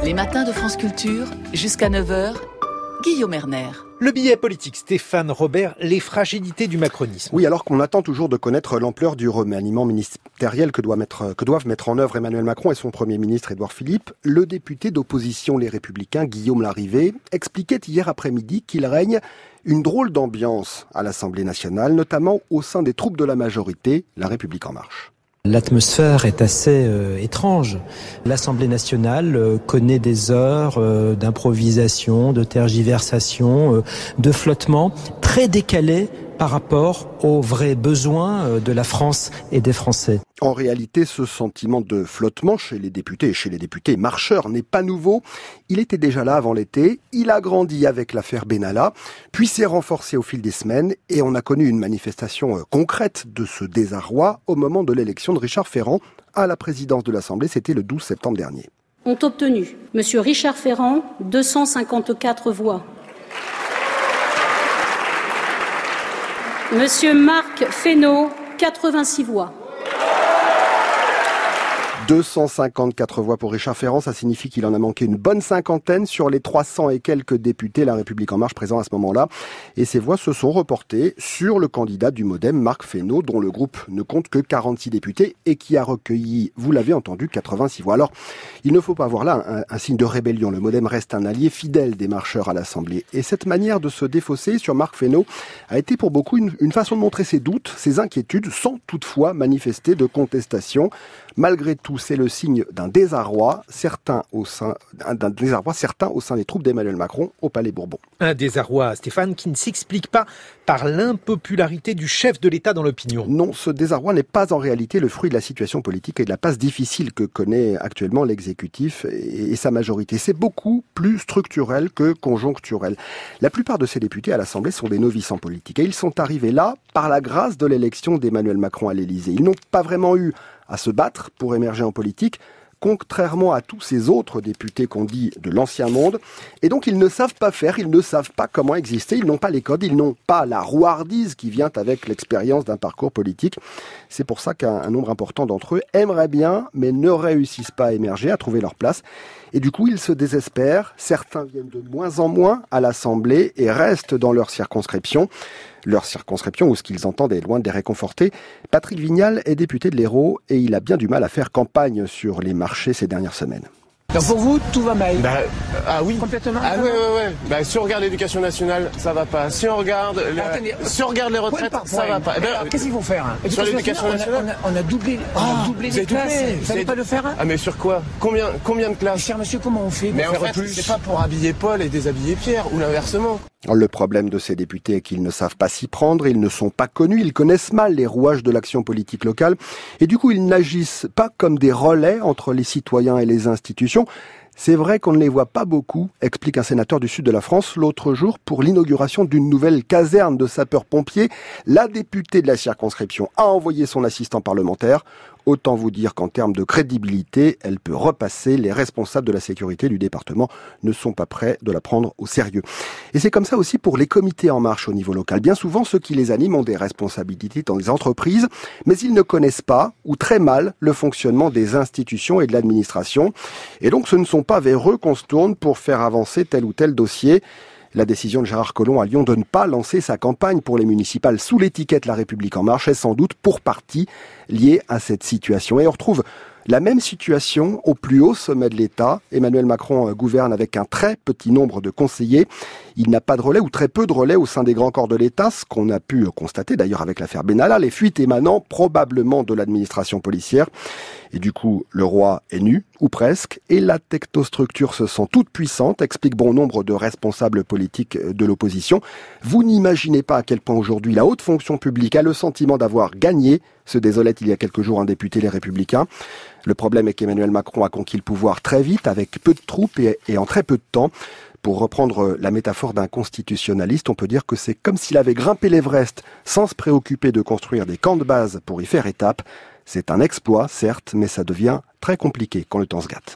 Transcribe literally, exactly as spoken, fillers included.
Les matins de France Culture, jusqu'à neuf heures, Guillaume Erner. Le billet politique, Stéphane Robert, les fragilités du macronisme. Oui, alors qu'on attend toujours de connaître l'ampleur du remaniement ministériel que, doit mettre, que doivent mettre en œuvre Emmanuel Macron et son Premier ministre Édouard Philippe, le député d'opposition Les Républicains, Guillaume Larrivé, expliquait hier après-midi qu'il règne une drôle d'ambiance à l'Assemblée nationale, notamment au sein des troupes de la majorité, La République en marche. L'atmosphère est assez euh, étrange. L'Assemblée nationale euh, connaît des heures euh, d'improvisation, de tergiversation, euh, de flottement très décalées par rapport aux vrais besoins euh, de la France et des Français. En réalité, ce sentiment de flottement chez les députés et chez les députés marcheurs n'est pas nouveau. Il était déjà là avant l'été, il a grandi avec l'affaire Benalla, puis s'est renforcé au fil des semaines et on a connu une manifestation concrète de ce désarroi au moment de l'élection de Richard Ferrand à la présidence de l'Assemblée, c'était le douze septembre dernier. Ont obtenu Monsieur Richard Ferrand deux cent cinquante-quatre voix. Monsieur Marc Fesneau, quatre-vingt-six voix. deux cent cinquante-quatre voix pour Richard Ferrand, ça signifie qu'il en a manqué une bonne cinquantaine sur les trois cents et quelques députés La République en marche présents à ce moment-là. Et ces voix se sont reportées sur le candidat du MoDem, Marc Fesneau, dont le groupe ne compte que quarante-six députés et qui a recueilli, vous l'avez entendu, quatre-vingt-six voix. Alors, il ne faut pas voir là un, un signe de rébellion. Le MoDem reste un allié fidèle des marcheurs à l'Assemblée. Et cette manière de se défausser sur Marc Fesneau a été pour beaucoup une, une façon de montrer ses doutes, ses inquiétudes, sans toutefois manifester de contestation. Malgré tout, c'est le signe d'un désarroi, certains au sein, d'un désarroi certain au sein des troupes d'Emmanuel Macron au Palais Bourbon. Un désarroi, Stéphane, qui ne s'explique pas par l'impopularité du chef de l'État dans l'opinion. Non, ce désarroi n'est pas en réalité le fruit de la situation politique et de la passe difficile que connaît actuellement l'exécutif et sa majorité. C'est beaucoup plus structurel que conjoncturel. La plupart de ces députés à l'Assemblée sont des novices en politique et ils sont arrivés là par la grâce de l'élection d'Emmanuel Macron à l'Élysée. Ils n'ont pas vraiment eu à se battre pour émerger en politique, contrairement à tous ces autres députés qu'on dit de l'ancien monde. Et donc, ils ne savent pas faire, ils ne savent pas comment exister, ils n'ont pas les codes, ils n'ont pas la rouardise qui vient avec l'expérience d'un parcours politique. C'est pour ça qu'un nombre important d'entre eux aimeraient bien, mais ne réussissent pas à émerger, à trouver leur place. Et du coup, ils se désespèrent. Certains viennent de moins en moins à l'Assemblée et restent dans leur circonscription. Leur circonscription où ce qu'ils entendent est loin de les réconforter. Patrick Vignal est député de l'Hérault et il a bien du mal à faire campagne sur les marchés ces dernières semaines. Donc pour vous, tout va mal. Bah, ah oui. Complètement. Ah ouais, ouais, ouais. Bah, si on regarde l'éducation nationale, ça va pas. Si on regarde, le... Attendez, si on regarde les retraites, point ça va pas. Eh ben, alors, qu'est-ce qu'il faut faire hein sur l'éducation nationale, on a, on a doublé, on ah, a doublé les classes. Doublé. Vous savez pas le faire hein Ah mais sur quoi Combien, combien de classes? Cher monsieur, comment on fait Mais en faire fait, plus c'est pas pour habiller Paul et déshabiller Pierre, ou l'inversement. Le problème de ces députés est qu'ils ne savent pas s'y prendre, ils ne sont pas connus, ils connaissent mal les rouages de l'action politique locale et du coup ils n'agissent pas comme des relais entre les citoyens et les institutions. C'est vrai qu'on ne les voit pas beaucoup, explique un sénateur du sud de la France l'autre jour pour l'inauguration d'une nouvelle caserne de sapeurs-pompiers. La députée de la circonscription a envoyé son assistant parlementaire. Autant vous dire qu'en termes de crédibilité, elle peut repasser. Les responsables de la sécurité du département ne sont pas prêts de la prendre au sérieux. Et c'est comme ça aussi pour les comités en marche au niveau local. Bien souvent, ceux qui les animent ont des responsabilités dans les entreprises, mais ils ne connaissent pas, ou très mal, le fonctionnement des institutions et de l'administration. Et donc, ce ne sont pas vers eux qu'on se tourne pour faire avancer tel ou tel dossier. La décision de Gérard Collomb à Lyon de ne pas lancer sa campagne pour les municipales sous l'étiquette La République en marche est sans doute pour partie liée à cette situation. Et on retrouve la même situation au plus haut sommet de l'État. Emmanuel Macron gouverne avec un très petit nombre de conseillers. Il n'a pas de relais ou très peu de relais au sein des grands corps de l'État, ce qu'on a pu constater d'ailleurs avec l'affaire Benalla, les fuites émanant probablement de l'administration policière. Et du coup, le roi est nu, ou presque, et la technostructure se sent toute puissante, explique bon nombre de responsables politiques de l'opposition. Vous n'imaginez pas à quel point aujourd'hui la haute fonction publique a le sentiment d'avoir gagné, se désolait il y a quelques jours un député Les Républicains. Le problème est qu'Emmanuel Macron a conquis le pouvoir très vite, avec peu de troupes et, et en très peu de temps. Pour reprendre la métaphore d'un constitutionnaliste, on peut dire que c'est comme s'il avait grimpé l'Everest sans se préoccuper de construire des camps de base pour y faire étape. C'est un exploit, certes, mais ça devient très compliqué quand le temps se gâte.